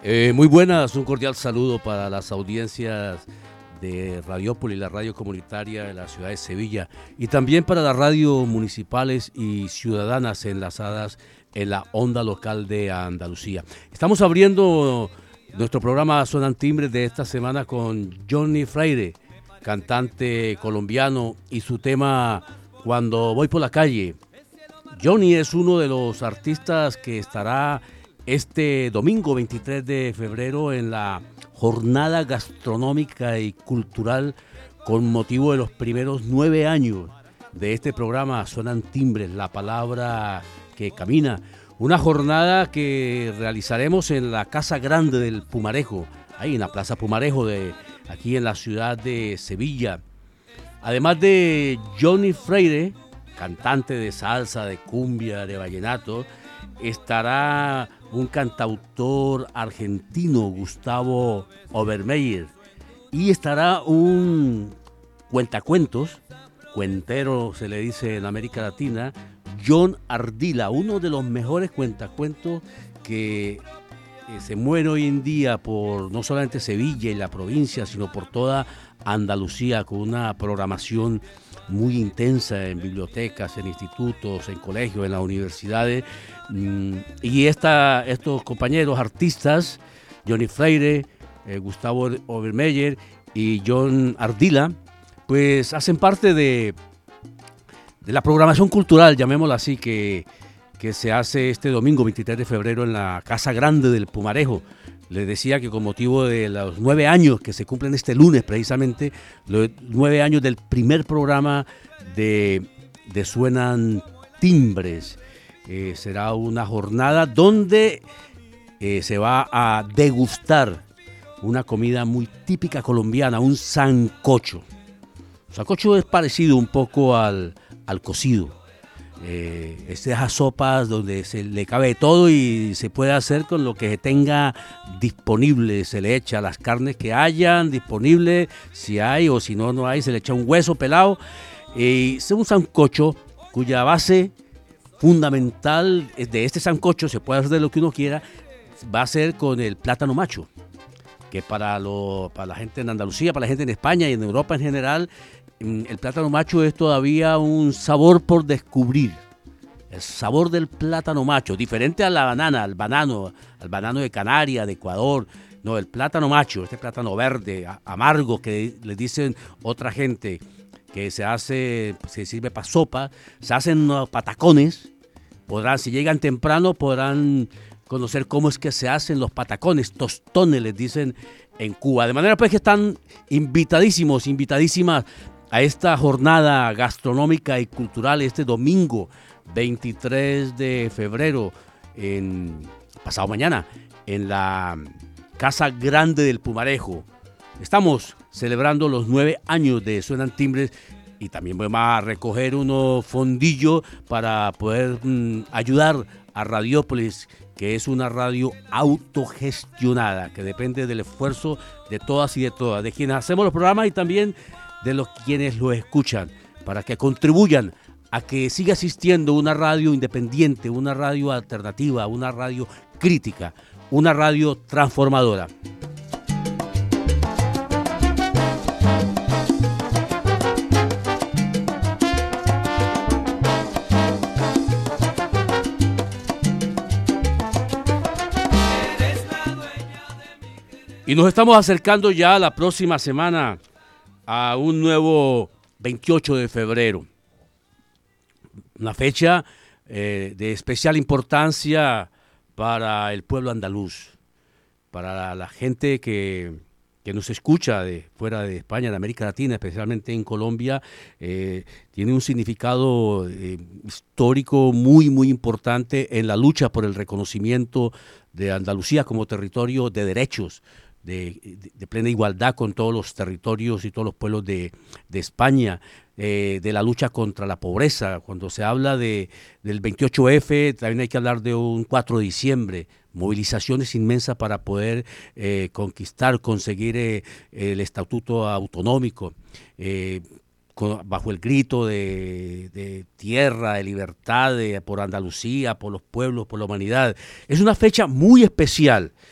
Muy buenas, un cordial saludo para las audiencias de Radiópolis, la radio comunitaria de la ciudad de Sevilla, y también para las radios municipales y ciudadanas enlazadas en la onda local de Andalucía. Estamos abriendo nuestro programa Suenan Timbres de esta semana con Johnny Freire, cantante colombiano, y su tema Cuando voy por la calle. Johnny es uno de los artistas que estará este domingo 23 de febrero en la jornada gastronómica y cultural con motivo de los primeros 9 años de este programa Suenan Timbres, la palabra que camina. Una jornada que realizaremos en la Casa Grande del Pumarejo, ahí en la Plaza Pumarejo de aquí en la ciudad de Sevilla. Además de Johnny Freire, cantante de salsa, de cumbia, de vallenato, estará un cantautor argentino, Gustavo Obermeier, y estará un cuentacuentos, cuentero se le dice en América Latina, John Ardila, uno de los mejores cuentacuentos que se mueve hoy en día por no solamente Sevilla y la provincia, sino por toda Andalucía, con una programación muy intensa en bibliotecas, en institutos, en colegios, en las universidades. Y estos compañeros artistas, Johnny Freire, Gustavo Obermeier y John Ardila, pues hacen parte de la programación cultural, llamémosla así, que se hace este domingo 23 de febrero en la Casa Grande del Pumarejo. Les decía que con motivo de los 9 años que se cumplen este lunes, precisamente, los 9 años del primer programa de Suenan Timbres. Será una jornada donde se va a degustar una comida muy típica colombiana, un sancocho. El sancocho es parecido un poco al cocido. Es de esas sopas donde se le cabe todo y se puede hacer con lo que se tenga disponible. Se le echa las carnes que hayan disponibles, si hay, o si no, no hay, se le echa un hueso pelado. Es un sancocho cuya base fundamental de este sancocho, se puede hacer de lo que uno quiera, va a ser con el plátano macho, que para la gente en Andalucía, para la gente en España y en Europa en general, el plátano macho es todavía un sabor por descubrir. El sabor del plátano macho, diferente a la banana, al banano de Canarias, de Ecuador. No, el plátano macho, este plátano verde, amargo, que le dicen otra gente, que se sirve para sopa, se hacen unos patacones. Si llegan temprano, podrán conocer cómo es que se hacen los patacones, tostones les dicen en Cuba. De manera pues que están invitadísimas a esta jornada gastronómica y cultural este domingo 23 de febrero, pasado mañana, en la Casa Grande del Pumarejo. Estamos celebrando los 9 años de Suenan Timbres y también vamos a recoger unos fondillos para poder ayudar a Radiópolis, que es una radio autogestionada, que depende del esfuerzo de todas y de todas, de quienes hacemos los programas y también de los quienes lo escuchan, para que contribuyan a que siga existiendo una radio independiente, una radio alternativa, una radio crítica, una radio transformadora. Y nos estamos acercando ya la próxima semana a un nuevo 28 de febrero. Una fecha de especial importancia para el pueblo andaluz, para la gente que nos escucha de fuera de España, de América Latina, especialmente en Colombia. Tiene un significado histórico muy, muy importante en la lucha por el reconocimiento de Andalucía como territorio de derechos, de plena igualdad con todos los territorios y todos los pueblos de España, de la lucha contra la pobreza. Cuando se habla del 28F, también hay que hablar de un 4 de diciembre, movilizaciones inmensas para poder conseguir el estatuto autonómico, bajo el grito de tierra, de libertad, por Andalucía, por los pueblos, por la humanidad. Es una fecha muy especial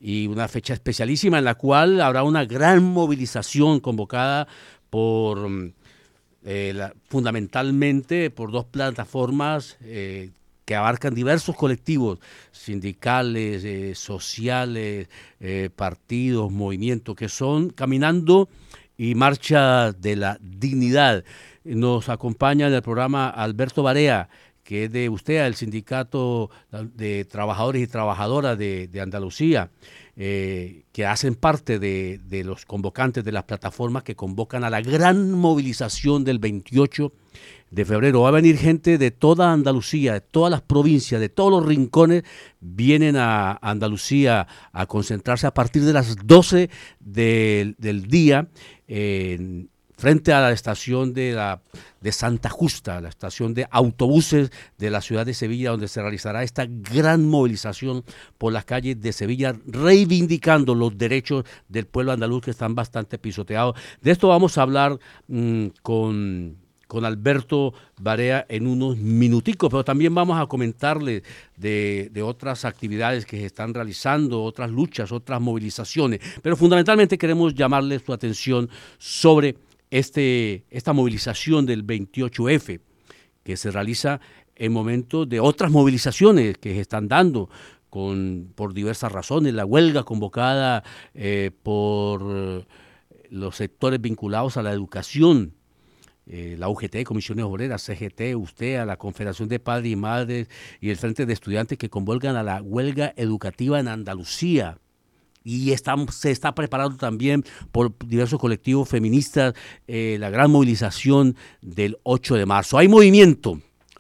y una fecha especialísima en la cual habrá una gran movilización convocada por fundamentalmente por dos plataformas que abarcan diversos colectivos sindicales, sociales, partidos, movimientos, que son Caminando y Marcha de la Dignidad. Nos acompaña en el programa Alberto Barea, que es de USTEA, el Sindicato de Trabajadores y Trabajadoras de Andalucía, que hacen parte de los convocantes de las plataformas que convocan a la gran movilización del 28 de febrero. Va a venir gente de toda Andalucía, de todas las provincias, de todos los rincones, vienen a Andalucía a concentrarse a partir de las 12 del día frente a la estación de Santa Justa, la estación de autobuses de la ciudad de Sevilla, donde se realizará esta gran movilización por las calles de Sevilla, reivindicando los derechos del pueblo andaluz que están bastante pisoteados. De esto vamos a hablar con Alberto Barea en unos minuticos, pero también vamos a comentarle de otras actividades que se están realizando, otras luchas, otras movilizaciones, pero fundamentalmente queremos llamarle su atención sobre esta movilización del 28F, que se realiza en momentos de otras movilizaciones que se están dando por diversas razones, la huelga convocada por los sectores vinculados a la educación, la UGT, Comisiones Obreras, CGT, USTEA, la Confederación de Padres y Madres y el Frente de Estudiantes que convocan a la huelga educativa en Andalucía. Y se está preparando también por diversos colectivos feministas la gran movilización del 8 de marzo. Hay movimiento,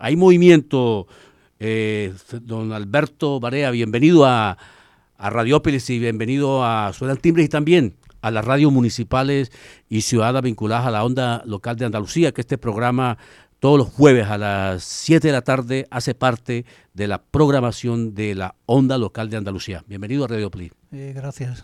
don Alberto Barea, bienvenido a Radiópolis y bienvenido a Suenan Timbres y también a las radios municipales y ciudadanas vinculadas a la onda local de Andalucía, que este programa todos los jueves a las 7 de la tarde hace parte de la programación de la onda local de Andalucía. Bienvenido a Radiópolis. Gracias.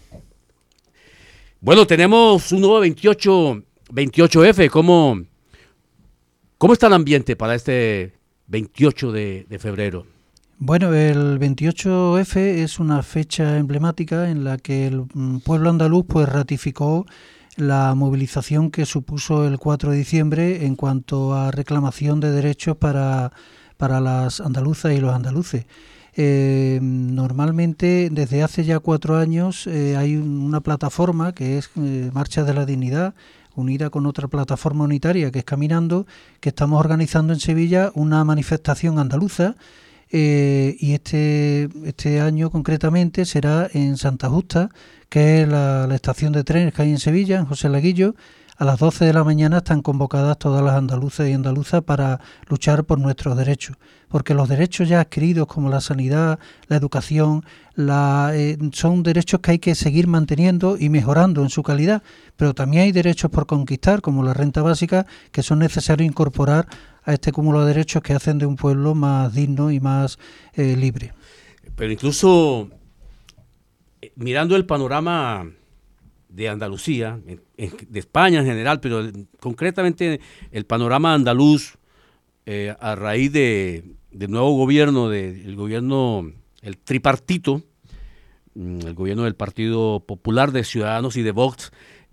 Bueno, tenemos un nuevo 28F. ¿Cómo está el ambiente para este 28 de febrero? Bueno, el 28F es una fecha emblemática en la que el pueblo andaluz pues ratificó la movilización que supuso el 4 de diciembre en cuanto a reclamación de derechos para las andaluzas y los andaluces. Normalmente, desde hace ya 4 años, hay una plataforma que es Marcha de la Dignidad, unida con otra plataforma unitaria que es Caminando, que estamos organizando en Sevilla una manifestación andaluza. Y este año concretamente será en Santa Justa, que es la estación de trenes que hay en Sevilla, en José Laguillo. A las 12 de la mañana están convocadas todas las andaluzas y andaluzas para luchar por nuestros derechos, porque los derechos ya adquiridos como la sanidad, la educación, son derechos que hay que seguir manteniendo y mejorando en su calidad, pero también hay derechos por conquistar, como la renta básica, que son necesarios incorporar a este cúmulo de derechos que hacen de un pueblo más digno y más libre. Pero incluso mirando el panorama de Andalucía, de España en general, pero concretamente el panorama andaluz a raíz del nuevo gobierno, el tripartito, el gobierno del Partido Popular, de Ciudadanos y de Vox,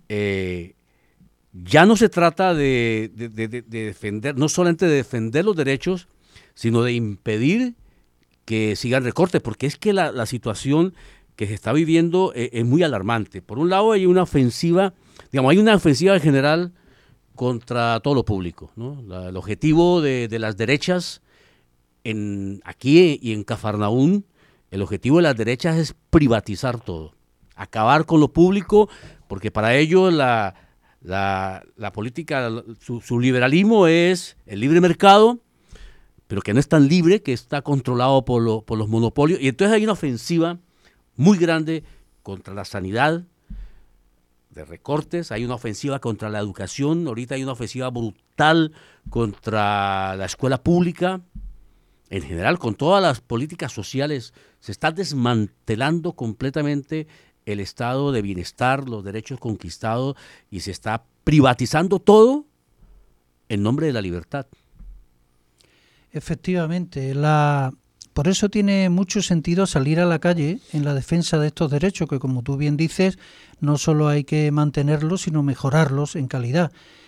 ya no se trata de defender, no solamente de defender los derechos, sino de impedir que sigan recortes, porque es que la situación que se está viviendo es muy alarmante. Por un lado hay una ofensiva en general contra todo lo público, ¿no? El objetivo de las derechas aquí y en Cafarnaún, el objetivo de las derechas es privatizar todo, acabar con lo público, porque para ellos la política, su liberalismo es el libre mercado, pero que no es tan libre, que está controlado por los monopolios, y entonces hay una ofensiva muy grande contra la sanidad, de recortes, hay una ofensiva contra la educación, ahorita hay una ofensiva brutal contra la escuela pública, en general con todas las políticas sociales, se está desmantelando completamente el estado de bienestar, los derechos conquistados, y se está privatizando todo en nombre de la libertad. Efectivamente, la Por eso tiene mucho sentido salir a la calle en la defensa de estos derechos, que como tú bien dices, no solo hay que mantenerlos, sino mejorarlos en calidad.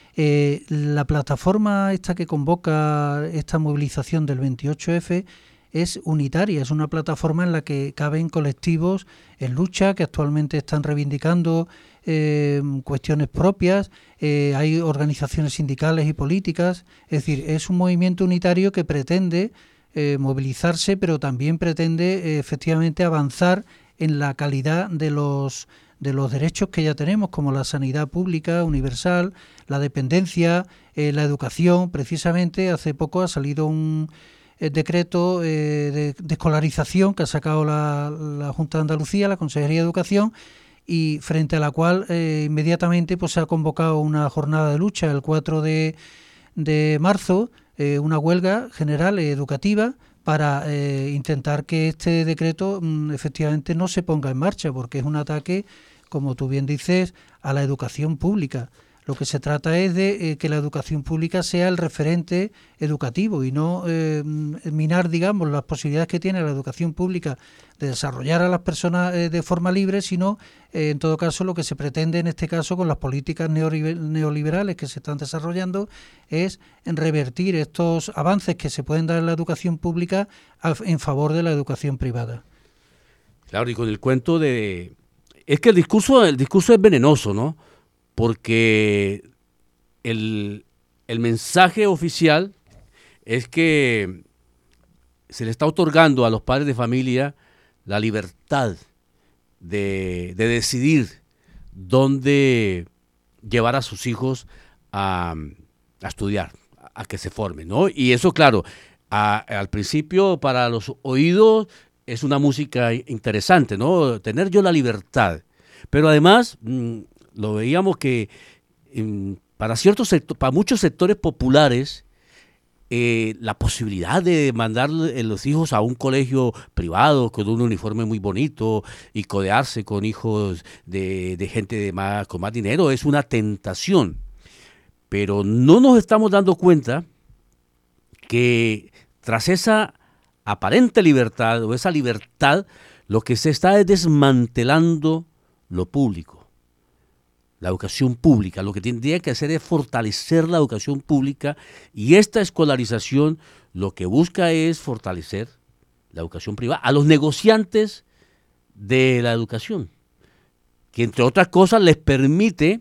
La plataforma esta que convoca esta movilización del 28F es unitaria, es una plataforma en la que caben colectivos en lucha que actualmente están reivindicando cuestiones propias, hay organizaciones sindicales y políticas, es decir, es un movimiento unitario que pretende movilizarse, pero también pretende efectivamente avanzar en la calidad de los derechos que ya tenemos, como la sanidad pública universal, la dependencia, la educación. Precisamente hace poco ha salido un decreto de escolarización que ha sacado la Junta de Andalucía, la Consejería de Educación, y frente a la cual inmediatamente pues se ha convocado una jornada de lucha el 4 de marzo, una huelga general educativa para intentar que este decreto efectivamente no se ponga en marcha, porque es un ataque, como tú bien dices, a la educación pública. Lo que se trata es de que la educación pública sea el referente educativo y no minar, digamos, las posibilidades que tiene la educación pública de desarrollar a las personas de forma libre, sino, en todo caso, lo que se pretende en este caso con las políticas neoliberales que se están desarrollando es revertir estos avances que se pueden dar en la educación pública en favor de la educación privada. Claro, y con el cuento de... Es que el discurso es venenoso, ¿no? Porque el mensaje oficial es que se le está otorgando a los padres de familia la libertad de decidir dónde llevar a sus hijos a estudiar, a que se formen, ¿no? Y eso, claro, al principio para los oídos es una música interesante, ¿no? Tener yo la libertad. Pero además... lo veíamos que para muchos sectores populares la posibilidad de mandar los hijos a un colegio privado con un uniforme muy bonito y codearse con hijos de gente con más dinero es una tentación. Pero no nos estamos dando cuenta que tras esa aparente libertad o esa libertad, lo que se está es desmantelando lo público. La educación pública, lo que tendría que hacer es fortalecer la educación pública y esta escolarización lo que busca es fortalecer la educación privada, a los negociantes de la educación, que entre otras cosas les permite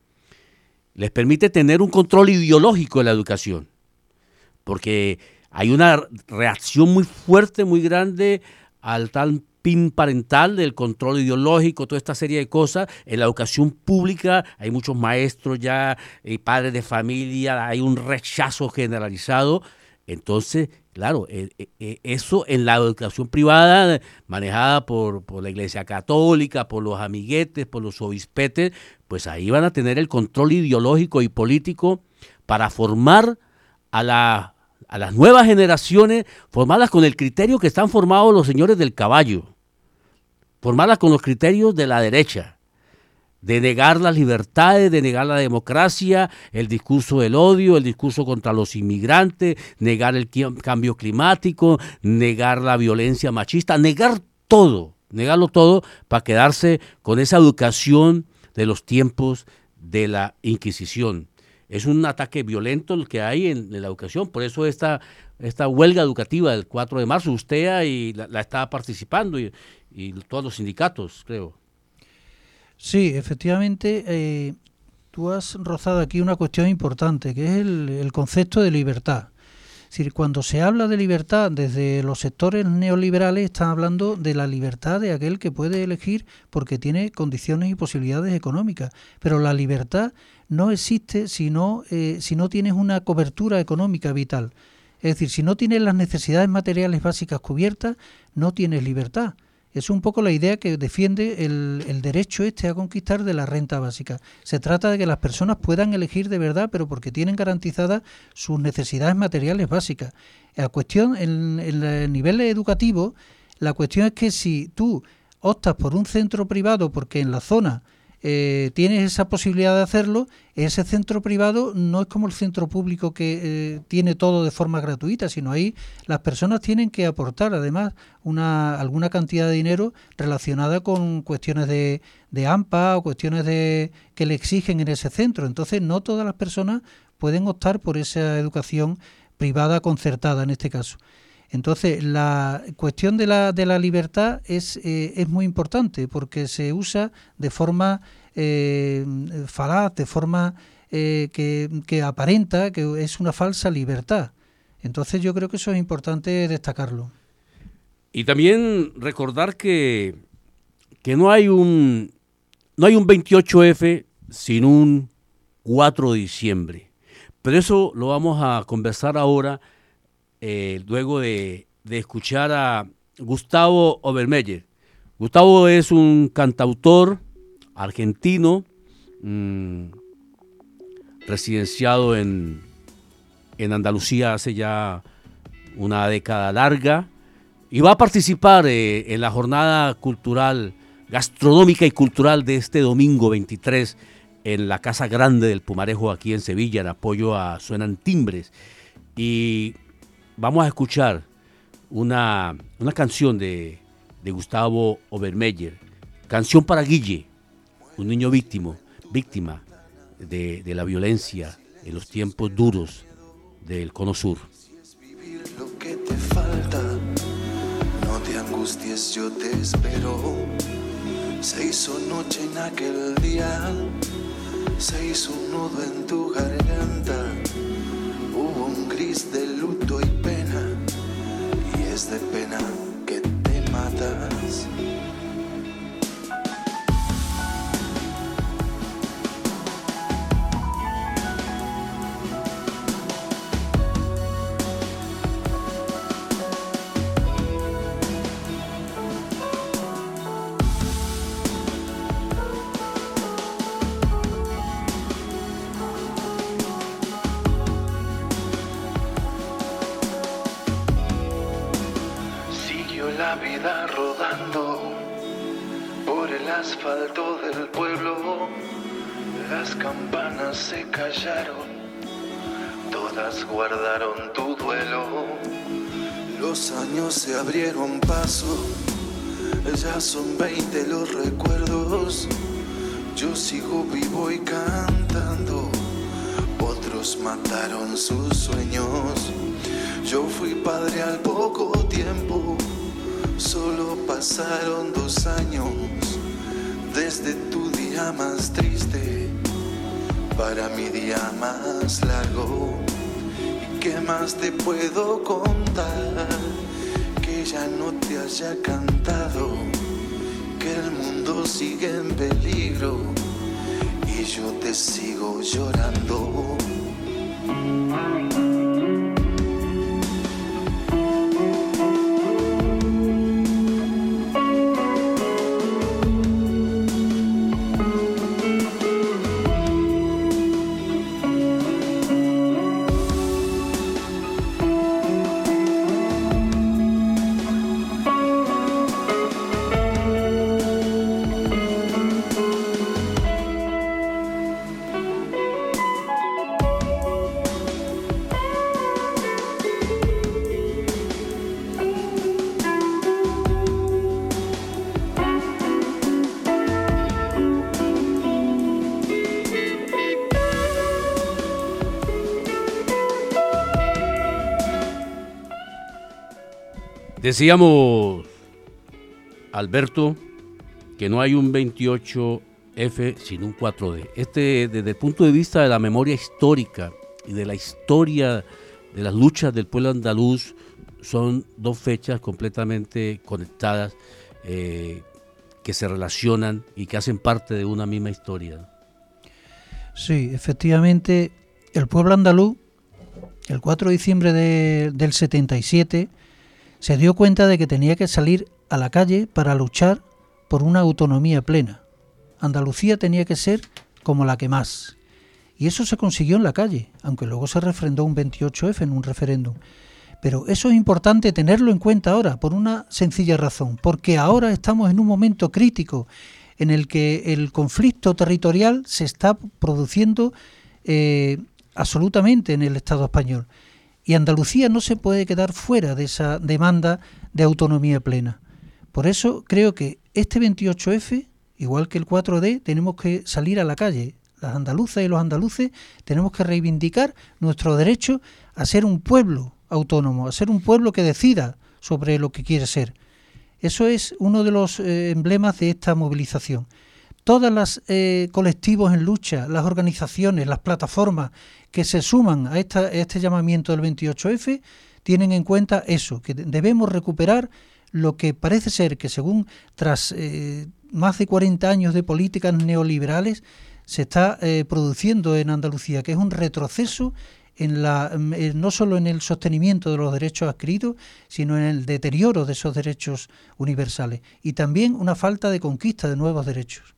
tener un control ideológico de la educación, porque hay una reacción muy fuerte, muy grande al tal PIN parental, del control ideológico, toda esta serie de cosas. En la educación pública hay muchos maestros ya, padres de familia, hay un rechazo generalizado. Entonces, claro, eso en la educación privada, manejada por la Iglesia Católica, por los amiguetes, por los obispetes, pues ahí van a tener el control ideológico y político para formar a las nuevas generaciones, formadas con el criterio que están formados los señores del caballo, formadas con los criterios de la derecha, de negar las libertades, de negar la democracia, el discurso del odio, el discurso contra los inmigrantes, negar el cambio climático, negar la violencia machista, negarlo todo para quedarse con esa educación de los tiempos de la Inquisición. Es un ataque violento el que hay en la educación, por eso esta huelga educativa del 4 de marzo, usted y la está participando y todos los sindicatos, creo. Sí, efectivamente, tú has rozado aquí una cuestión importante, que es el concepto de libertad. Es decir, cuando se habla de libertad desde los sectores neoliberales, están hablando de la libertad de aquel que puede elegir porque tiene condiciones y posibilidades económicas. Pero la libertad no existe si no tienes una cobertura económica vital. Es decir, si no tienes las necesidades materiales básicas cubiertas, no tienes libertad. Es un poco la idea que defiende el derecho a conquistar de la renta básica. Se trata de que las personas puedan elegir de verdad, pero porque tienen garantizadas sus necesidades materiales básicas. La cuestión, en el nivel educativo, la cuestión es que si tú optas por un centro privado porque en la zona tienes esa posibilidad de hacerlo. Ese centro privado no es como el centro público que tiene todo de forma gratuita, sino ahí las personas tienen que aportar además alguna cantidad de dinero relacionada con cuestiones de AMPA o cuestiones que le exigen en ese centro. Entonces no todas las personas pueden optar por esa educación privada concertada en este caso. Entonces, la cuestión de la libertad es muy importante porque se usa de forma falaz, de forma que aparenta que es una falsa libertad. Entonces, yo creo que eso es importante destacarlo. Y también recordar que no hay un 28F sin un 4 de diciembre. Pero eso lo vamos a conversar ahora, luego de escuchar a Gustavo Obermeyer. Gustavo es un cantautor argentino, residenciado en Andalucía hace ya una década larga, y va a participar en la jornada cultural, gastronómica y cultural de este domingo 23 en la Casa Grande del Pumarejo aquí en Sevilla, en apoyo a Suenan Timbres. Y vamos a escuchar una canción de Gustavo Obermeyer, Canción para Guille, un niño víctima de la violencia en los tiempos duros del Cono Sur. Lo que te falta, no te angusties, yo te espero. Se hizo noche en aquel día, se hizo un nudo en tu garganta. Hubo un gris de luto y pena, y es de pena que te matas. La vida rodando por el asfalto del pueblo, las campanas se callaron, todas guardaron tu duelo. Los años se abrieron paso, ya son 20 los recuerdos. Yo sigo vivo y cantando, otros mataron sus sueños. Yo fui padre al poco tiempo, solo pasaron 2 años desde tu día más triste para mi día más largo. ¿Y qué más te puedo contar que ya no te haya cantado? Que el mundo sigue en peligro y yo te sigo llorando. Decíamos, Alberto, que no hay un 28F sin un 4D. Desde el punto de vista de la memoria histórica y de la historia de las luchas del pueblo andaluz, son 2 fechas completamente conectadas, que se relacionan y que hacen parte de una misma historia. Sí, efectivamente, el pueblo andaluz, el 4 de diciembre del 77, se dio cuenta de que tenía que salir a la calle para luchar por una autonomía plena. Andalucía tenía que ser como la que más. Y eso se consiguió en la calle, aunque luego se refrendó un 28F en un referéndum. Pero eso es importante tenerlo en cuenta ahora, por una sencilla razón, porque ahora estamos en un momento crítico en el que el conflicto territorial se está produciendo absolutamente en el Estado español. Y Andalucía no se puede quedar fuera de esa demanda de autonomía plena. Por eso creo que este 28F, igual que el 4D, tenemos que salir a la calle. Las andaluzas y los andaluces tenemos que reivindicar nuestro derecho a ser un pueblo autónomo, a ser un pueblo que decida sobre lo que quiere ser. Eso es uno de los emblemas de esta movilización. Todos los colectivos en lucha, las organizaciones, las plataformas que se suman a este llamamiento del 28F tienen en cuenta eso, que debemos recuperar lo que parece ser que según tras más de 40 años de políticas neoliberales se está produciendo en Andalucía, que es un retroceso no solo en el sostenimiento de los derechos adquiridos, sino en el deterioro de esos derechos universales y también una falta de conquista de nuevos derechos.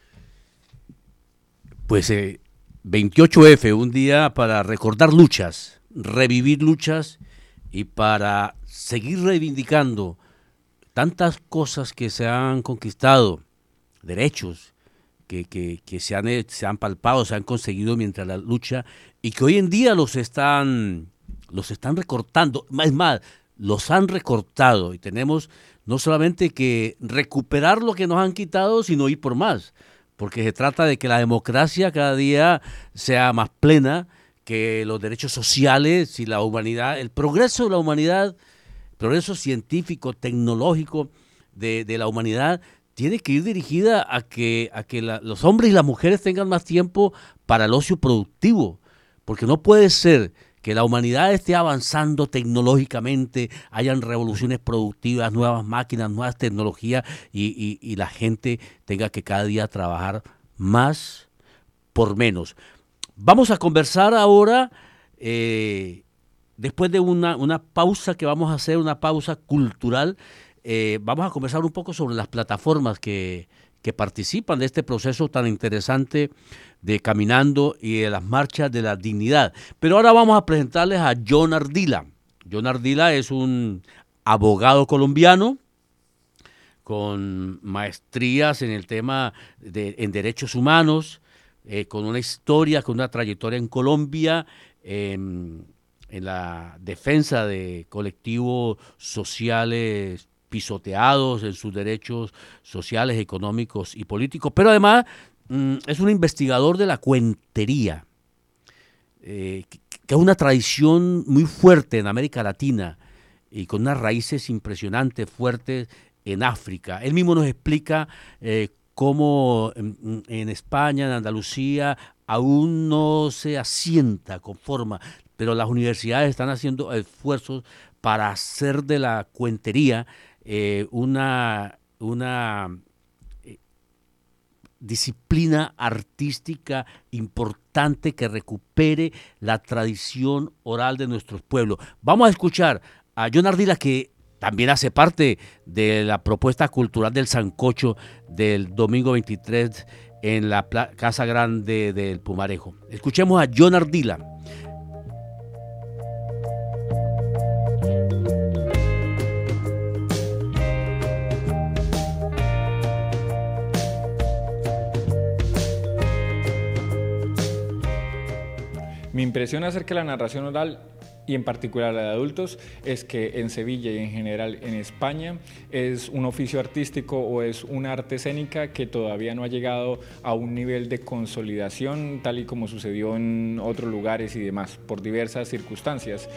Pues 28F, un día para recordar luchas, revivir luchas y para seguir reivindicando tantas cosas que se han conquistado, derechos que se han palpado, se han conseguido mientras la lucha y que hoy en día los están recortando, es más, los han recortado y tenemos no solamente que recuperar lo que nos han quitado, sino ir por más, porque se trata de que la democracia cada día sea más plena, que los derechos sociales y la humanidad, el progreso de la humanidad, progreso científico, tecnológico de la humanidad, tiene que ir dirigida a que los hombres y las mujeres tengan más tiempo para el ocio productivo, porque no puede ser que la humanidad esté avanzando tecnológicamente, hayan revoluciones productivas, nuevas máquinas, nuevas tecnologías y la gente tenga que cada día trabajar más por menos. Vamos a conversar ahora, después de una pausa que vamos a hacer, una pausa cultural. Vamos a conversar un poco sobre las plataformas que participan de este proceso tan interesante de Caminando y de las marchas de la dignidad. Pero ahora vamos a presentarles a John Ardila. John Ardila es un abogado colombiano con maestrías en el tema en derechos humanos, con una historia, con una trayectoria en Colombia, en la defensa de colectivos sociales pisoteados en sus derechos sociales, económicos y políticos, pero además es un investigador de la cuentería, que es una tradición muy fuerte en América Latina y con unas raíces impresionantes, fuertes en África. Él mismo nos explica cómo en España, en Andalucía, aún no se asienta con forma, pero las universidades están haciendo esfuerzos para hacer de la cuentería una disciplina artística importante que recupere la tradición oral de nuestros pueblos. Vamos a escuchar a John Ardila, que también hace parte de la propuesta cultural del Sancocho del domingo 23 en la Casa Grande del Pumarejo. Escuchemos a John Ardila. Mi impresión acerca de la narración oral y en particular la de adultos es que en Sevilla y en general en España es un oficio artístico o es una arte escénica que todavía no ha llegado a un nivel de consolidación tal y como sucedió en otros lugares y demás, por diversas circunstancias.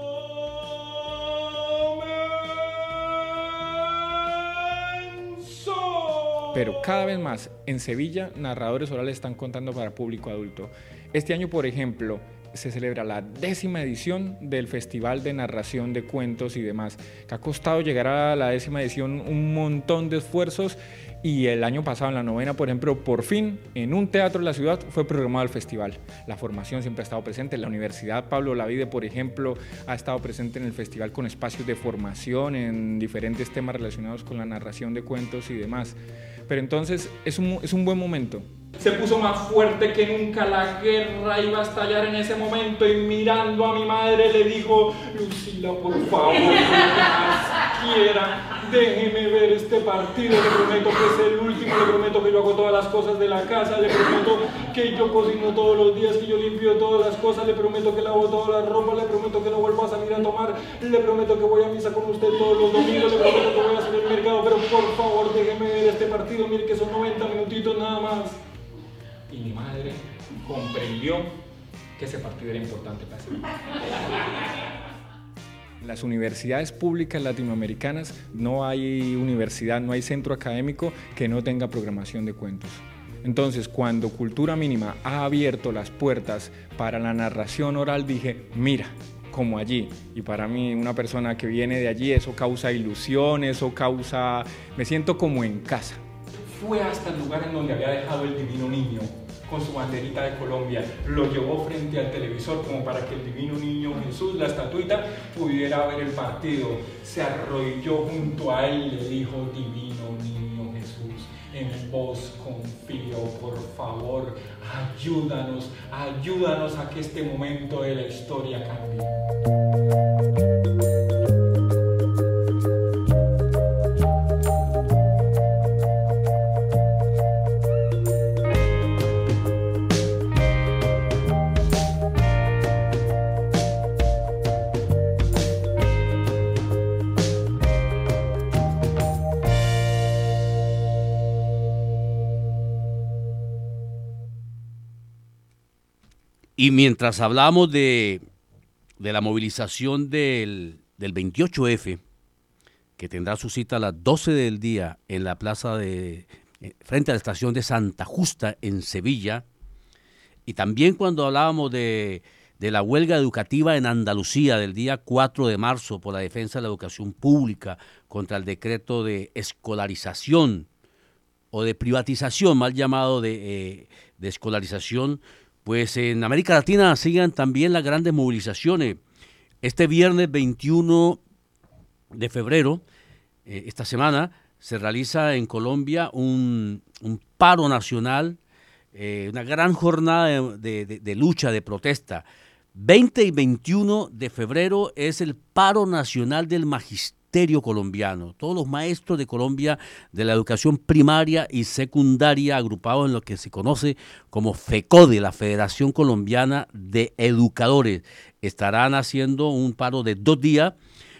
Pero cada vez más en Sevilla narradores orales están contando para público adulto. Este año, por ejemplo, se celebra la 10ª edición del Festival de Narración de Cuentos y demás, que ha costado llegar a la 10ª edición un montón de esfuerzos, y el año pasado, en la 9ª, por ejemplo, por fin, en un teatro de la ciudad fue programado el festival. La formación siempre ha estado presente. La Universidad Pablo Olavide, por ejemplo, ha estado presente en el festival con espacios de formación en diferentes temas relacionados con la narración de cuentos y demás. Pero entonces es un buen momento. Se puso más fuerte que nunca, la guerra iba a estallar en ese momento, y mirando a mi madre le dijo: Lucila, por favor, no más quiera, Déjeme ver este partido, le prometo que es el último, le prometo que yo hago todas las cosas de la casa, le prometo que yo cocino todos los días, que yo limpio todas las cosas, le prometo que lavo toda la ropa, le prometo que no vuelvo a salir a tomar, le prometo que voy a misa con usted todos los domingos, le prometo que voy a hacer el mercado, pero por favor déjeme ver este partido, mire que son 90 minutitos nada más. Y mi madre comprendió que ese partido era importante para sí. Las universidades públicas latinoamericanas, no hay universidad, no hay centro académico que no tenga programación de cuentos. Entonces, cuando Cultura Mínima ha abierto las puertas para la narración oral, dije, mira, como allí. Y para mí, una persona que viene de allí, eso causa ilusión, eso causa... me siento como en casa. Fue hasta el lugar en donde había dejado el divino niño, con su banderita de Colombia, lo llevó frente al televisor como para que el divino niño Jesús, la estatuita, pudiera ver el partido. Se arrodilló junto a él y le dijo, divino niño Jesús, en vos confío, por favor, ayúdanos a que este momento de la historia cambie. Y mientras hablamos de la movilización del 28F, que tendrá su cita a las 12 del día en la plaza frente a la estación de Santa Justa en Sevilla, y también cuando hablábamos de la huelga educativa en Andalucía del día 4 de marzo por la defensa de la educación pública contra el decreto de escolarización o de privatización, mal llamado de escolarización, pues en América Latina siguen también las grandes movilizaciones. Este viernes 21 de febrero, esta semana, se realiza en Colombia un paro nacional, una gran jornada de lucha, de protesta. 20 y 21 de febrero es el paro nacional del magisterio colombiano. Todos los maestros de Colombia de la educación primaria y secundaria, agrupados en lo que se conoce como FECODE, la Federación Colombiana de Educadores, estarán haciendo un paro de 2 días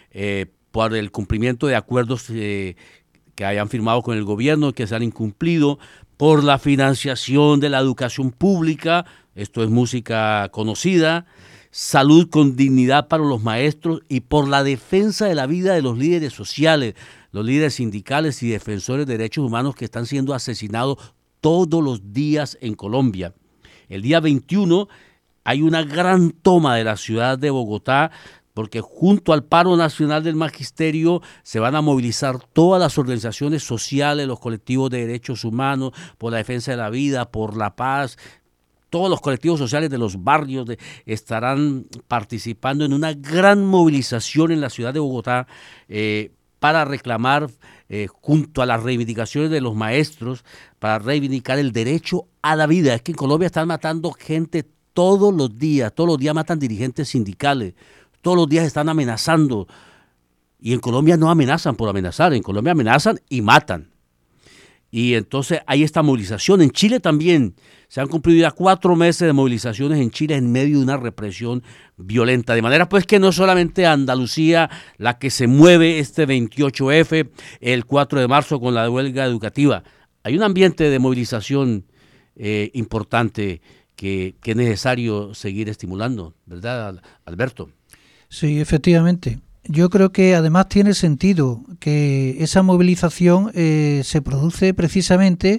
por el cumplimiento de acuerdos que hayan firmado con el gobierno, que se han incumplido, por la financiación de la educación pública, esto es música conocida, salud con dignidad para los maestros y por la defensa de la vida de los líderes sociales, los líderes sindicales y defensores de derechos humanos que están siendo asesinados todos los días en Colombia. El día 21 hay una gran toma de la ciudad de Bogotá, porque junto al paro nacional del magisterio se van a movilizar todas las organizaciones sociales, los colectivos de derechos humanos, por la defensa de la vida, por la paz. Todos los colectivos sociales de los barrios estarán participando en una gran movilización en la ciudad de Bogotá para reclamar, junto a las reivindicaciones de los maestros, para reivindicar el derecho a la vida. Es que en Colombia están matando gente todos los días matan dirigentes sindicales, todos los días están amenazando. Y en Colombia no amenazan por amenazar, en Colombia amenazan y matan. Y entonces hay esta movilización. En Chile también se han cumplido ya 4 meses de movilizaciones en Chile en medio de una represión violenta. De manera pues que no solamente Andalucía la que se mueve este 28F, el 4 de marzo con la huelga educativa. Hay un ambiente de movilización importante que es necesario seguir estimulando, ¿verdad, Alberto? Sí, efectivamente. Yo creo que además tiene sentido que esa movilización se produce precisamente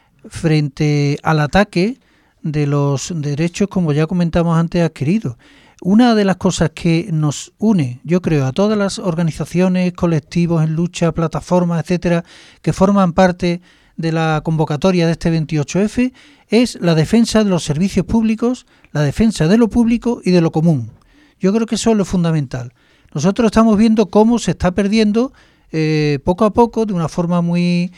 frente al ataque de los derechos, como ya comentamos antes, adquiridos. Una de las cosas que nos une, yo creo, a todas las organizaciones, colectivos en lucha, plataformas, etcétera, que forman parte de la convocatoria de este 28F, es la defensa de los servicios públicos, la defensa de lo público y de lo común. Yo creo que eso es lo fundamental. Nosotros estamos viendo cómo se está perdiendo poco a poco, de una forma muy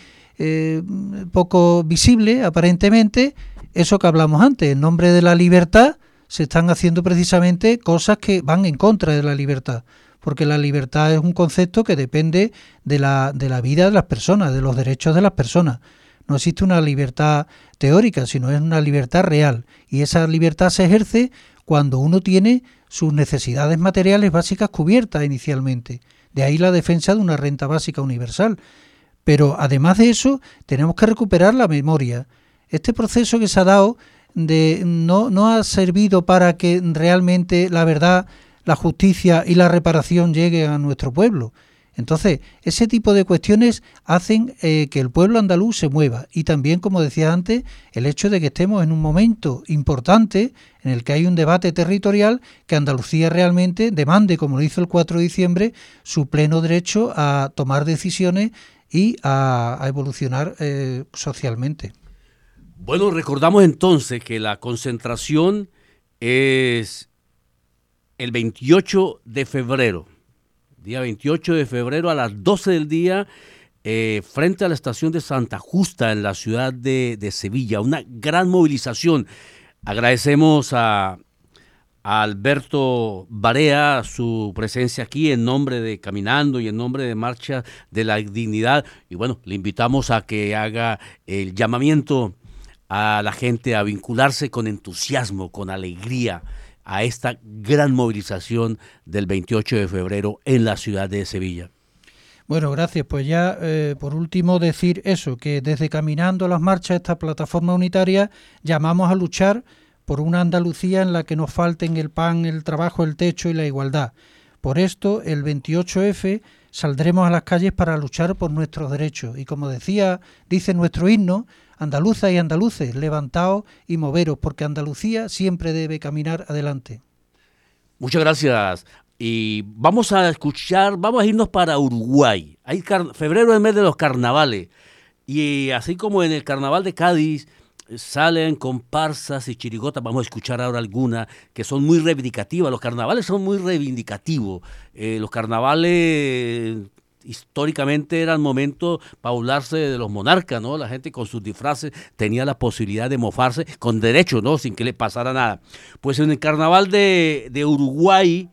poco visible, aparentemente, eso que hablamos antes. En nombre de la libertad se están haciendo precisamente cosas que van en contra de la libertad. porque la libertad es un concepto que depende de la vida de las personas, de los derechos de las personas. No existe una libertad teórica, sino es una libertad real, y esa libertad se ejerce cuando uno tiene sus necesidades materiales básicas cubiertas inicialmente. De ahí la defensa de una renta básica universal. Pero además de eso, tenemos que recuperar la memoria. Este proceso que se ha dado no ha servido para que realmente la verdad, la justicia y la reparación lleguen a nuestro pueblo. Entonces, ese tipo de cuestiones hacen que el pueblo andaluz se mueva. Y también, como decía antes, el hecho de que estemos en un momento importante en el que hay un debate territorial, que Andalucía realmente demande, como lo hizo el 4 de diciembre, su pleno derecho a tomar decisiones y a evolucionar socialmente. Bueno, recordamos entonces que la concentración es el 28 de febrero. Día 28 de febrero a las 12 del día, frente a la estación de Santa Justa en la ciudad de Sevilla. Una gran movilización. Agradecemos a Alberto Barea su presencia aquí en nombre de Caminando y en nombre de Marcha de la Dignidad. Y bueno, le invitamos a que haga el llamamiento a la gente a vincularse con entusiasmo, con alegría, a esta gran movilización del 28 de febrero en la ciudad de Sevilla. Bueno, gracias. Pues ya, por último, decir eso, que desde Caminando las Marchas, esta plataforma unitaria, llamamos a luchar por una Andalucía en la que no falten el pan, el trabajo, el techo y la igualdad. Por esto, el 28F saldremos a las calles para luchar por nuestros derechos. Y como dice nuestro himno, andaluzas y andaluces, levantaos y moveros, porque Andalucía siempre debe caminar adelante. Muchas gracias. Y vamos a irnos para Uruguay. Febrero es el mes de los carnavales. Y así como en el carnaval de Cádiz salen comparsas y chirigotas, vamos a escuchar ahora algunas que son muy reivindicativas. Los carnavales son muy reivindicativos. Los carnavales históricamente eran momentos para burlarse de los monarcas, ¿no? La gente con sus disfraces tenía la posibilidad de mofarse con derecho, ¿no? Sin que le pasara nada. Pues en el carnaval de Uruguay,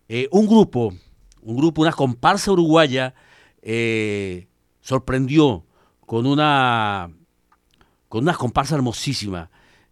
una comparsa uruguaya sorprendió con una comparsa hermosísima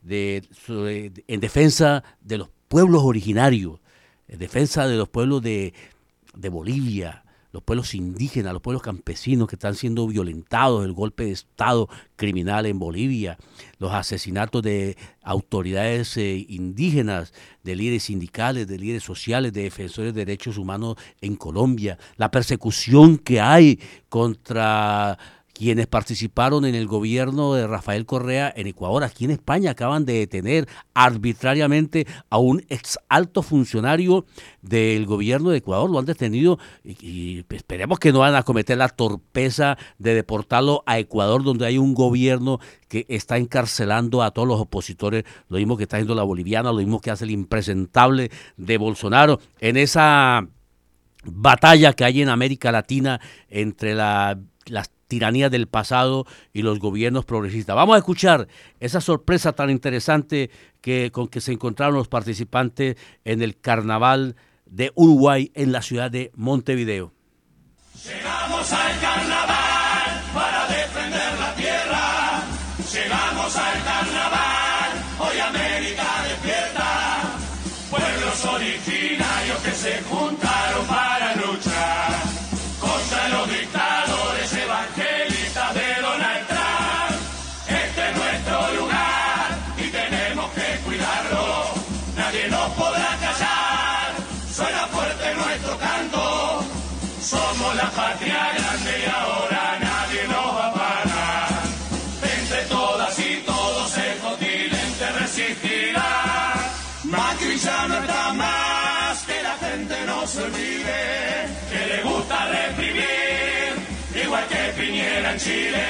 en defensa de los pueblos originarios, en defensa de los pueblos de Bolivia, los pueblos indígenas, los pueblos campesinos que están siendo violentados, el golpe de Estado criminal en Bolivia, los asesinatos de autoridades indígenas, de líderes sindicales, de líderes sociales, de defensores de derechos humanos en Colombia, la persecución que hay contra quienes participaron en el gobierno de Rafael Correa en Ecuador. Aquí en España acaban de detener arbitrariamente a un ex alto funcionario del gobierno de Ecuador. Lo han detenido y esperemos que no van a cometer la torpeza de deportarlo a Ecuador, donde hay un gobierno que está encarcelando a todos los opositores, lo mismo que está haciendo la boliviana, lo mismo que hace el impresentable de Bolsonaro, en esa batalla que hay en América Latina entre las tiranías del pasado y los gobiernos progresistas. Vamos a escuchar esa sorpresa tan interesante con que se encontraron los participantes en el Carnaval de Uruguay en la ciudad de Montevideo. Llegamos al carnaval para defender la tierra. Llegamos al carnaval, hoy América despierta. Pueblos originarios que se juntaron para luchar contra los dictadores evangelistas de Donald Trump. Este es nuestro lugar y tenemos que cuidarlo. Nadie nos podrá callar, suena fuerte nuestro canto. Somos la patria grande y ahora nadie nos va a parar. Entre todas y todos el continente resistirá. Macri ya no está más, que la gente no se olvide, que le gusta reprimir, igual que Piñera en Chile.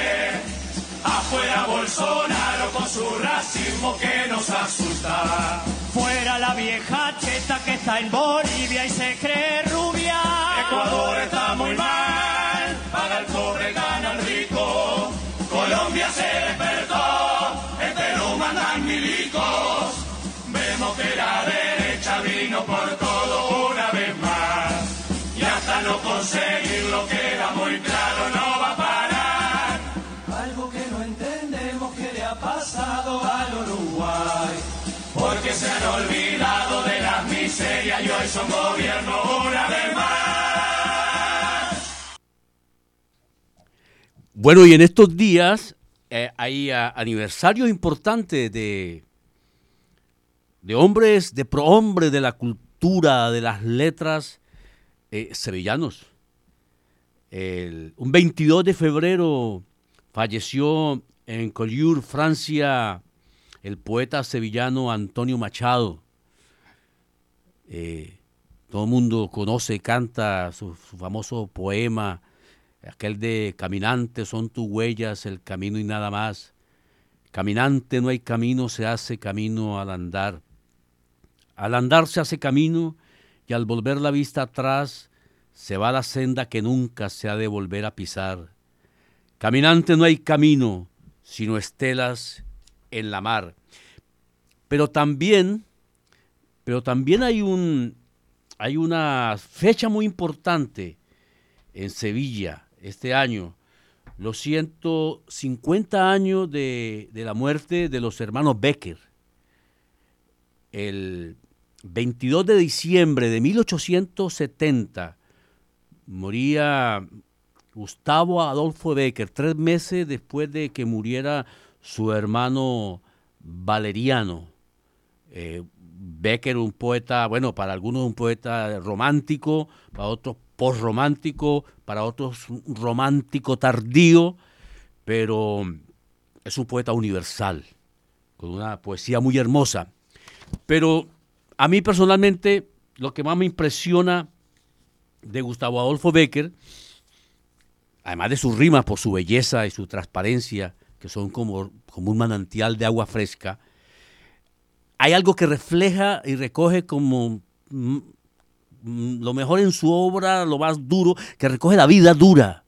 Afuera Bolsonaro con su racismo que nos asusta. Fuera la vieja cheta que está en Bolivia y se cree rubia. Ecuador está muy mal, paga el pobre, gana el rico. Colombia se despertó, en Perú mandan milicos. Vemos que la derecha vino por todo una vez más. Y hoy son gobierno una vez más. Bueno, y en estos días hay aniversarios importantes de hombres, de prohombres de la cultura, de las letras sevillanos. Un 22 de febrero falleció en Collioure, Francia, el poeta sevillano Antonio Machado. Todo el mundo conoce, canta su famoso poema, aquel de caminante son tus huellas, el camino y nada más. Caminante no hay camino, se hace camino al andar. Al andar se hace camino y al volver la vista atrás se va la senda que nunca se ha de volver a pisar. Caminante no hay camino, sino estelas en la mar. Pero también hay una fecha muy importante en Sevilla este año, los 150 años de la muerte de los hermanos Becker. El 22 de diciembre de 1870 moría Gustavo Adolfo Becker, 3 meses después de que muriera su hermano Valeriano. Becker, un poeta, bueno, para algunos un poeta romántico, para otros posromántico, para otros un romántico tardío, pero es un poeta universal, con una poesía muy hermosa. Pero a mí personalmente lo que más me impresiona de Gustavo Adolfo Becker, además de sus rimas por su belleza y su transparencia, que son como un manantial de agua fresca, hay algo que refleja y recoge como lo mejor en su obra, lo más duro, que recoge la vida dura,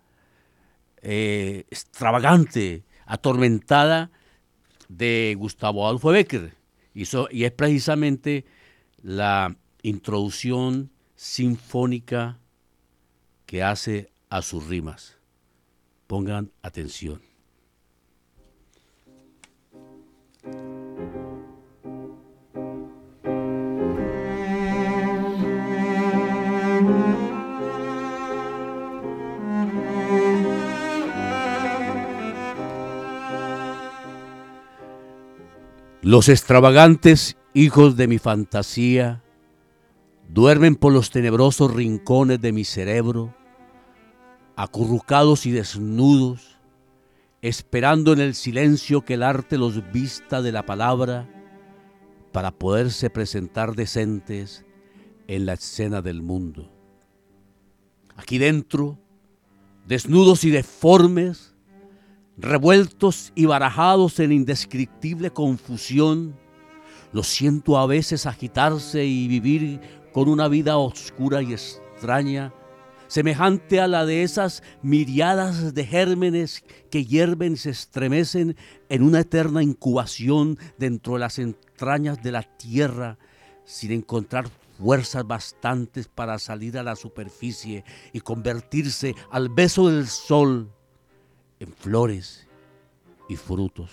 extravagante, atormentada de Gustavo Adolfo Becker. Y es precisamente la introducción sinfónica que hace a sus rimas. Pongan atención. Los extravagantes hijos de mi fantasía duermen por los tenebrosos rincones de mi cerebro, acurrucados y desnudos, esperando en el silencio que el arte los vista de la palabra para poderse presentar decentes en la escena del mundo. Aquí dentro, desnudos y deformes, revueltos y barajados en indescriptible confusión, los siento a veces agitarse y vivir con una vida oscura y extraña, semejante a la de esas miriadas de gérmenes que hierven y se estremecen en una eterna incubación dentro de las entrañas de la tierra, sin encontrar fuerzas bastantes para salir a la superficie y convertirse al beso del sol en flores y frutos.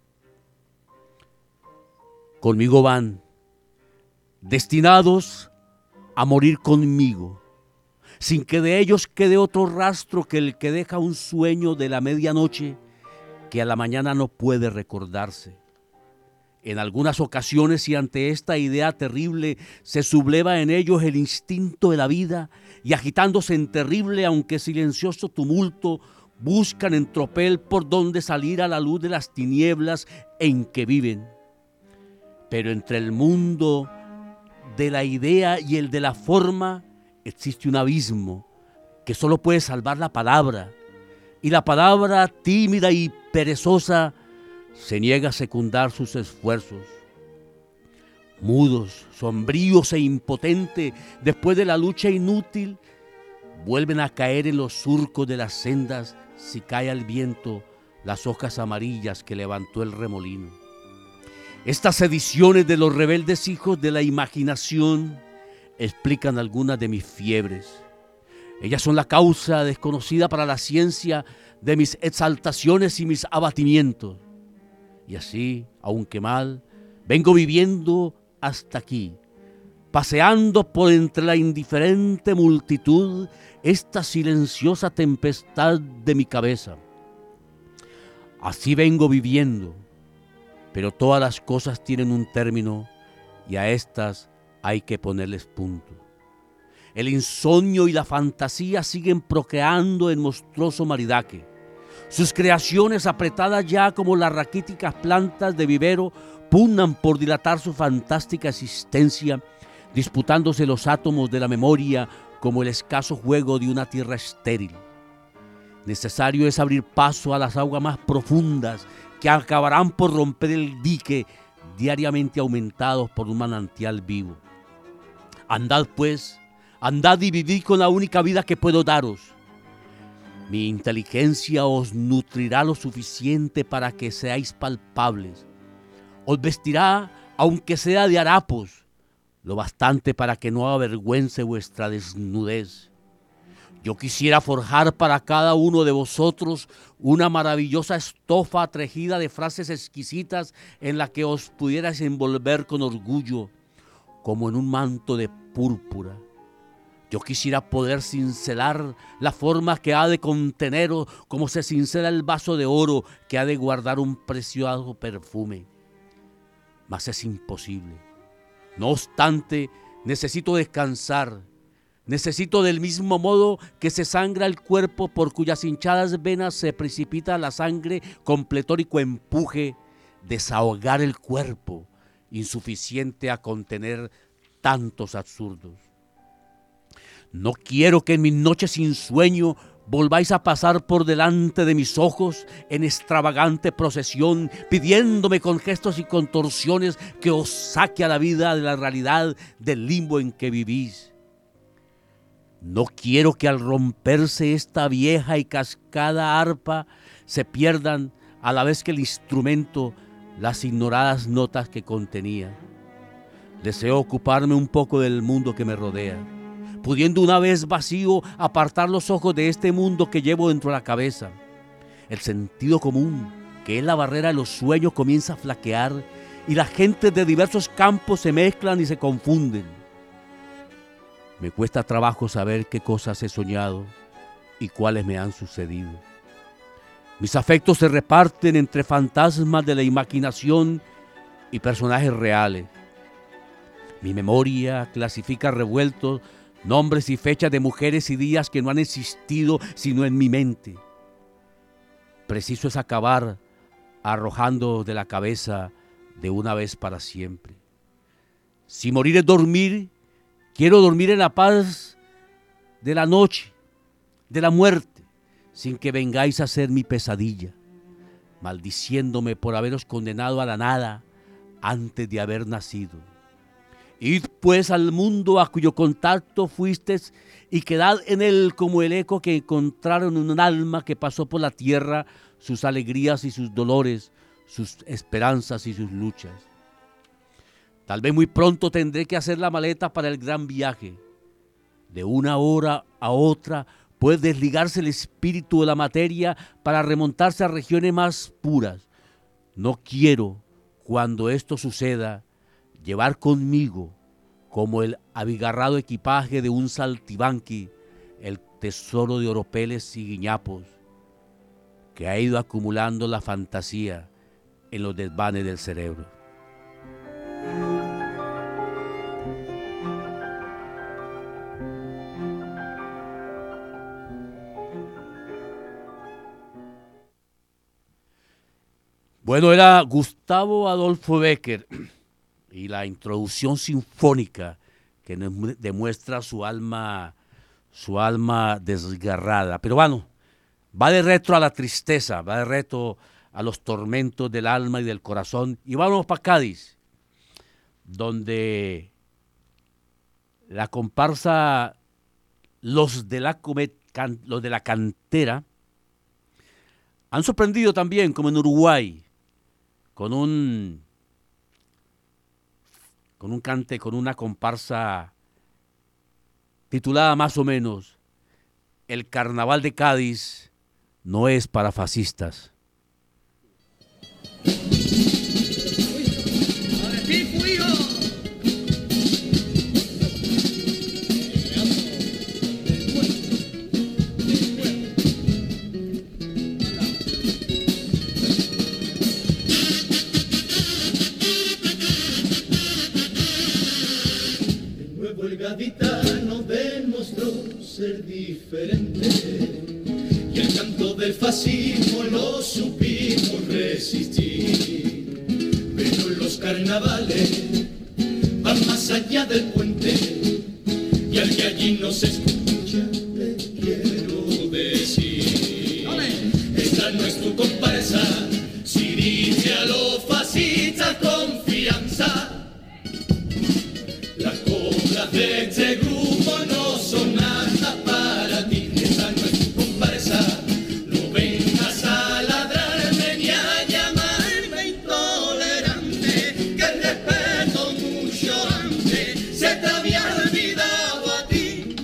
Conmigo van, destinados a morir conmigo, sin que de ellos quede otro rastro que el que deja un sueño de la medianoche que a la mañana no puede recordarse. En algunas ocasiones, y ante esta idea terrible, se subleva en ellos el instinto de la vida y agitándose en terrible aunque silencioso tumulto, buscan en tropel por donde salir a la luz de las tinieblas en que viven. Pero entre el mundo de la idea y el de la forma existe un abismo que solo puede salvar la palabra. Y la palabra, tímida y perezosa, se niega a secundar sus esfuerzos. Mudos, sombríos e impotentes, después de la lucha inútil, vuelven a caer en los surcos de las sendas si cae al viento las hojas amarillas que levantó el remolino. Estas ediciones de los rebeldes hijos de la imaginación explican algunas de mis fiebres. Ellas son la causa desconocida para la ciencia de mis exaltaciones y mis abatimientos. Y así, aunque mal, vengo viviendo hasta aquí, paseando por entre la indiferente multitud esta silenciosa tempestad de mi cabeza. Así vengo viviendo, pero todas las cosas tienen un término y a estas hay que ponerles punto. El insomnio y la fantasía siguen procreando en monstruoso maridaje. Sus creaciones, apretadas ya como las raquíticas plantas de vivero, pugnan por dilatar su fantástica existencia, disputándose los átomos de la memoria como el escaso juego de una tierra estéril. Necesario es abrir paso a las aguas más profundas que acabarán por romper el dique diariamente aumentados por un manantial vivo. Andad pues, andad y vivid con la única vida que puedo daros. Mi inteligencia os nutrirá lo suficiente para que seáis palpables. Os vestirá, aunque sea de harapos, lo bastante para que no avergüence vuestra desnudez. Yo quisiera forjar para cada uno de vosotros una maravillosa estofa tejida de frases exquisitas en la que os pudierais envolver con orgullo, como en un manto de púrpura. Yo quisiera poder cincelar la forma que ha de conteneros, como se cincela el vaso de oro que ha de guardar un precioso perfume. Mas es imposible. No obstante, necesito descansar. Necesito, del mismo modo que se sangra el cuerpo por cuyas hinchadas venas se precipita la sangre con pletórico empuje, desahogar el cuerpo, insuficiente a contener tantos absurdos. No quiero que en mis noches sin sueño volváis a pasar por delante de mis ojos en extravagante procesión, pidiéndome con gestos y contorsiones que os saque a la vida de la realidad del limbo en que vivís. No quiero que al romperse esta vieja y cascada arpa se pierdan, a la vez que el instrumento, las ignoradas notas que contenía. Deseo ocuparme un poco del mundo que me rodea, pudiendo una vez vacío apartar los ojos de este mundo que llevo dentro de la cabeza. El sentido común, que es la barrera de los sueños, comienza a flaquear y las gentes de diversos campos se mezclan y se confunden. Me cuesta trabajo saber qué cosas he soñado y cuáles me han sucedido. Mis afectos se reparten entre fantasmas de la imaginación y personajes reales. Mi memoria clasifica revueltos nombres y fechas de mujeres y días que no han existido sino en mi mente. Preciso es acabar arrojando de la cabeza de una vez para siempre. Si morir es dormir, quiero dormir en la paz de la noche, de la muerte, sin que vengáis a ser mi pesadilla, maldiciéndome por haberos condenado a la nada antes de haber nacido. Id pues al mundo a cuyo contacto fuisteis y quedad en él como el eco que encontraron en un alma que pasó por la tierra, sus alegrías y sus dolores, sus esperanzas y sus luchas. Tal vez muy pronto tendré que hacer la maleta para el gran viaje. De una hora a otra puede desligarse el espíritu de la materia para remontarse a regiones más puras. No quiero, cuando esto suceda, llevar conmigo, como el abigarrado equipaje de un saltimbanqui, el tesoro de oropeles y guiñapos que ha ido acumulando la fantasía en los desvanes del cerebro. Bueno, era Gustavo Adolfo Bécquer y la introducción sinfónica que nos demuestra su alma desgarrada. Pero bueno, va de retro a la tristeza, va de retro a los tormentos del alma y del corazón. Y vamos para Cádiz, donde la comparsa Los de la Cantera han sorprendido también, como en Uruguay, con una comparsa titulada más o menos El Carnaval de Cádiz no es para fascistas. diferente y el canto del fascismo lo supimos resistir. Pero los carnavales van más allá del puente y al que allí no se escucha le quiero decir: esta no es tu comparsa, si dice a los fascistas confianza. Las cobras de este grupo no son nada para ti. Esta no es tu comparsa, no vengas a ladrarme ni a llamarme intolerante, que el respeto mucho antes se te había olvidado a ti.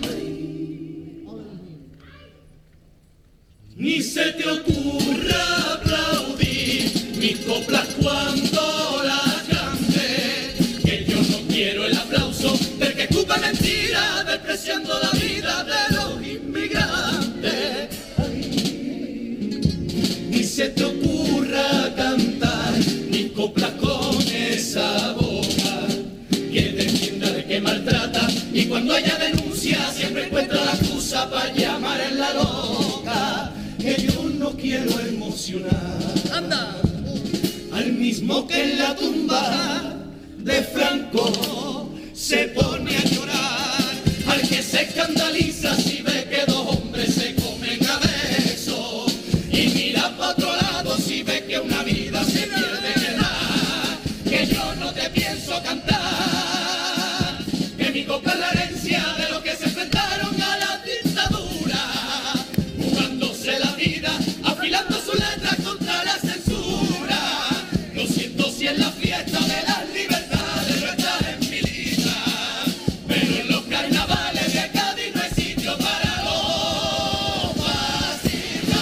Ni se te ocurra aplaudir mis coplas cuando las cante, que yo no quiero el aplauso del que escupa mentira, despreciando la vida de los inmigrantes. Ay, ni se te ocurra cantar mis coplas con esa boca que defienda de que maltrata, y cuando haya denuncia siempre encuentra la excusa para llamar en la loca. Que yo no quiero emocionar, anda, al mismo que en la tumba de Franco se pone a llorar, al que se escandaliza si ve que dos hombres se comen a besos, y mira para otro lado si ve que una vida se pierde en el mar. Que yo no te pienso cantar, que mi copla es la herencia de los que se enfrentaron a la dictadura, jugándose la vida, afilando su letra contra la censura. Lo siento si en la fiesta de las libertades no está en mi lista, pero en los carnavales de Cádiz no hay sitio para los fascistas.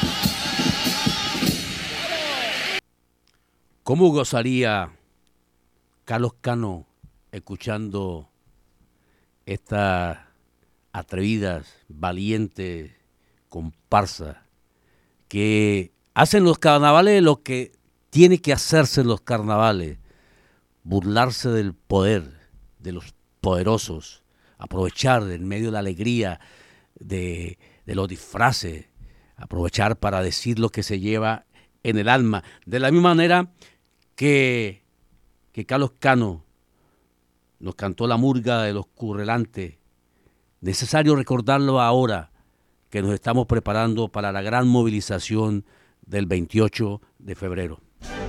¿Cómo gozaría Carlos Cano escuchando estas atrevidas, valientes comparsas que hacen los carnavales lo que tiene que hacerse en los carnavales: burlarse del poder, de los poderosos, aprovechar en medio de la alegría de los disfraces, aprovechar para decir lo que se lleva en el alma, de la misma manera que Carlos Cano nos cantó la murga de los currelantes. Necesario recordarlo ahora que nos estamos preparando para la gran movilización del 28 de febrero.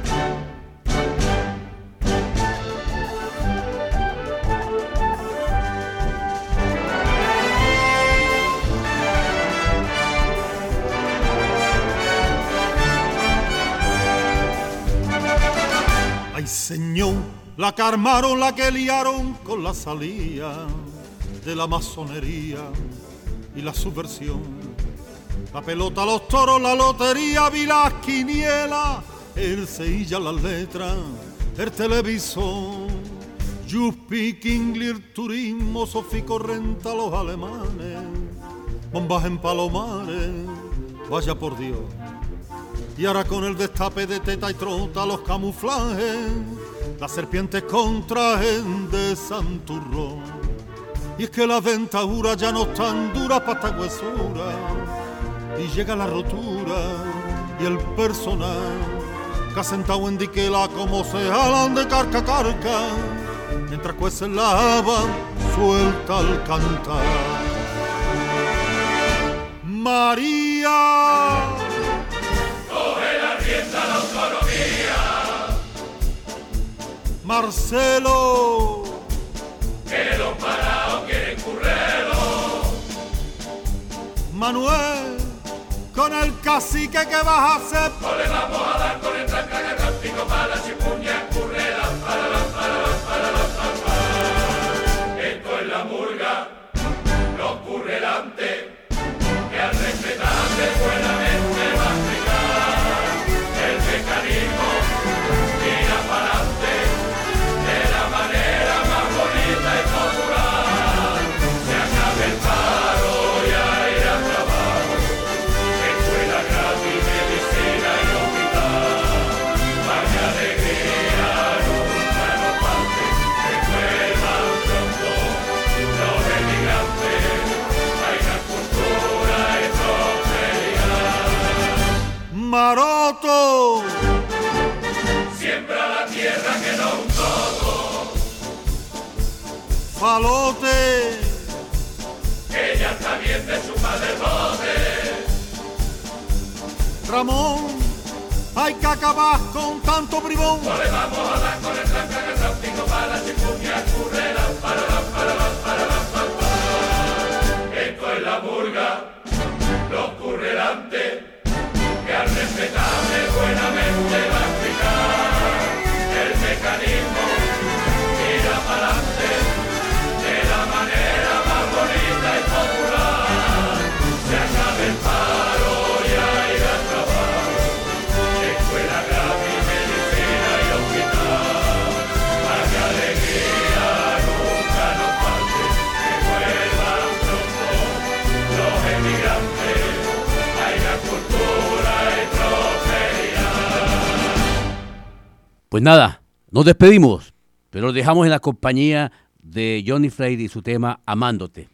Ay, señor, la que armaron, la que liaron con la salida de la masonería y la subversión. La pelota, los toros, la lotería, vi las quinielas, el Sevilla, las letras, el televisor. You speak English, turismo, Sofico renta los alemanes, bombas en Palomares, vaya por Dios. Y ahora con el destape de teta y trota, los camuflajes, las serpientes con trajes de santurrón. Y es que las dentaduras ya no están duras para esta huesura, y llega la rotura y el personal que ha sentado en diquela como se jalan de carca a carca, mientras cuecen la haba suelta al cantar. María, coge la rienda la autonomía. Marcelo, Que los parados quieren currero. Manuel, con el cacique que vas a hacer. No le vamos a dar con el trancaga cántico para la chipuña currera. Esto es la murga, los currelantes, que al respetarte buenamente va a explicar el mecanismo, tira para adelante de la manera más bonita y popular. Se acabe el paro y a ir a trabajo, escuela gratis, medicina y hospital. maroto. Siembra la tierra que no un coco. Falote, que ya está bien de su padre bote. Ramón, hay que acabar con tanto bribón. No le vamos a dar con el tranca que el rautingo para la chikungunya currera. Esto es la murga, los currelantes, que al respetable buenamente va a explicar el mecanismo, tira para adelante, de la manera más bonita y popular. Se acabe el paro y haya trabajo, escuela gratis, medicina y hospital, para que alegría nunca nos falte, que vuelvan pronto los emigrantes, haya cultura y prosperidad. Pues nada, nos despedimos, pero los dejamos en la compañía de Johnny Freire y su tema Amándote.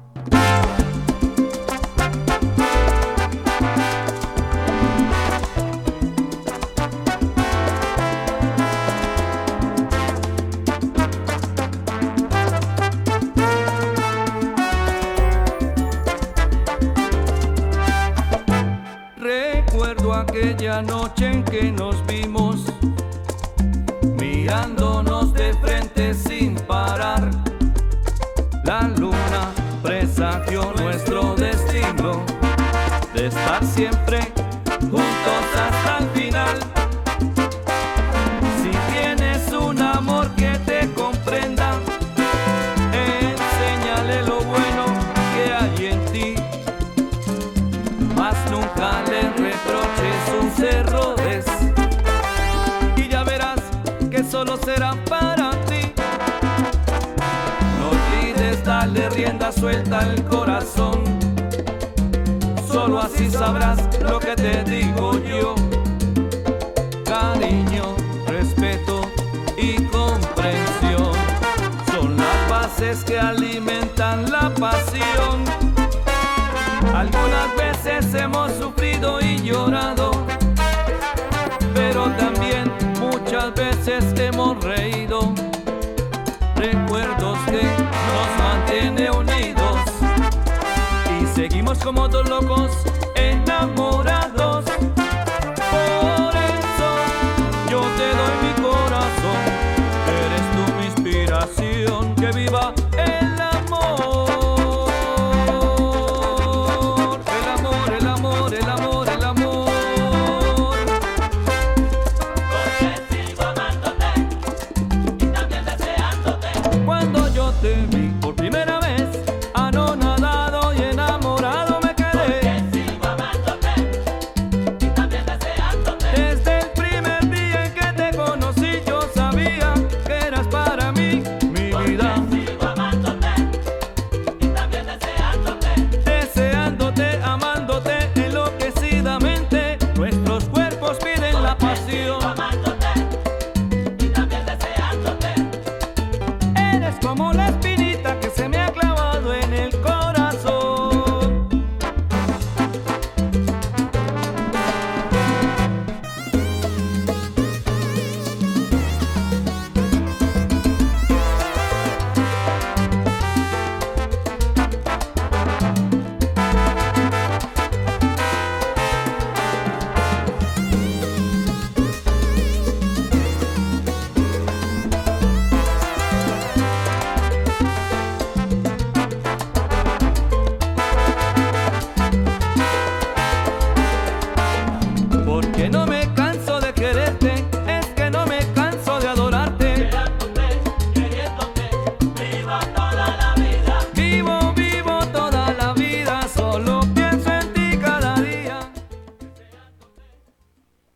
Recuerdo aquella noche en que nos vimos, mirándonos de frente sin parar. La luna presagió nuestro destino, de estar siempre juntos hasta el final. Si tienes un amor que te comprenda, enséñale lo bueno que hay en ti, mas nunca le reproches sus errores, y ya verás que solo será para ti. No olvides darle rienda suelta al corazón, solo así sabrás lo que te digo yo. Cariño, respeto y comprensión son las bases que alimentan la pasión. Algunas veces hemos sufrido y llorado, pero también muchas veces hemos reído. Recuerdos que nos mantienen unidos y seguimos como dos locos enamorados.